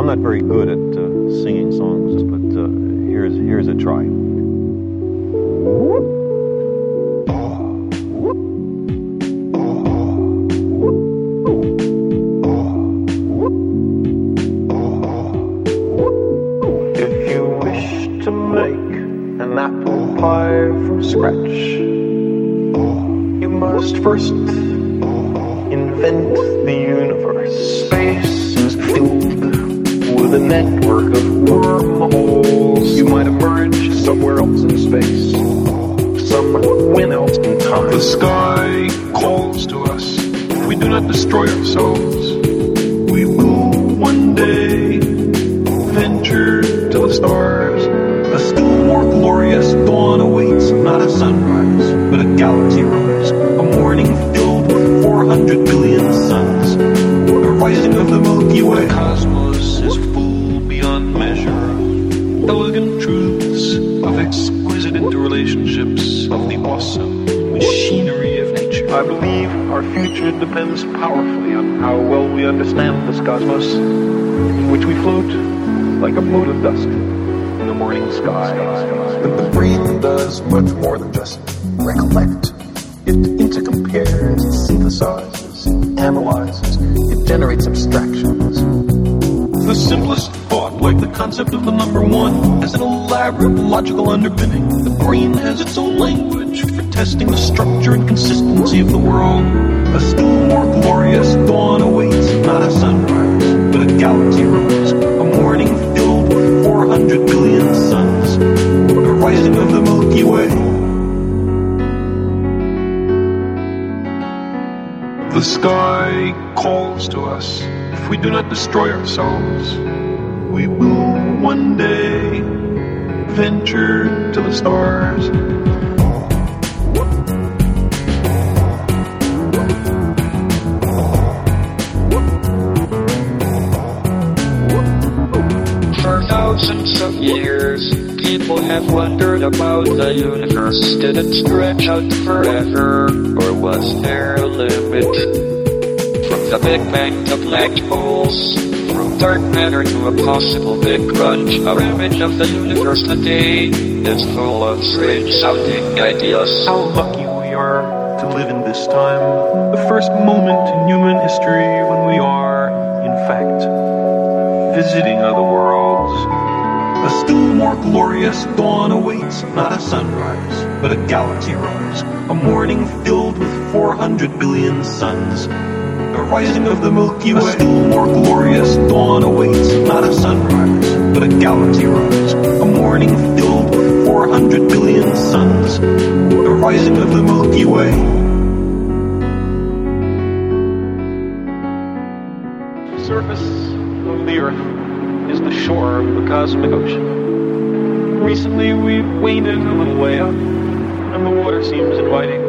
not very good at singing songs, but here's a try. If you wish to make an apple pie from scratch, you must first invent the universe. Space is filled with a network of wormholes. You might emerge somewhere else in space, somewhere else in time. The sky calls to us. If we do not destroy ourselves, we will one day venture to the stars. A still more glorious dawn awaits, not a sunrise, but a galaxy rise. A morning filled with 400 billion suns. The rising of the Milky Way. The cosmos is full beyond measure of elegant truths, of exquisite interrelationships, of the awesome machinery of nature. I believe our future depends powerfully on how well we understand this cosmos, in which we float like a mote of dust in the morning sky. But the brain does much more than just recollect. It intercompares, it synthesizes, it analyzes, it generates abstractions. The simplest thought, like the concept of the number one, has an elaborate logical underpinning. The brain has its own language for testing the structure and consistency of the world. A still more glorious dawn awaits, not a sunrise, but a galaxy rise. A morning filled with 400 billion suns. The rising of the Milky Way. The sky calls to us. If we do not destroy ourselves, we will one day venture to the stars. For thousands of years, people have wondered about the universe. Did it stretch out forever, or was there a limit? From the Big Bang to black holes, from dark matter to a possible big crunch, our image of the universe today is full of strange sounding ideas. How lucky we are to live in this time, the first moment in human history when we are, in fact, visiting other worlds. A still more glorious dawn awaits, not a sunrise, but a galaxy rise. A morning filled with 400 billion suns. The rising of the Milky Way. A still more glorious dawn awaits, not a sunrise, but a galaxy rise. A morning filled with 400 billion suns. The rising of the Milky Way. The surface of the Earth is the shore of the cosmic ocean. Recently we've waded a little way up, and the water seems inviting.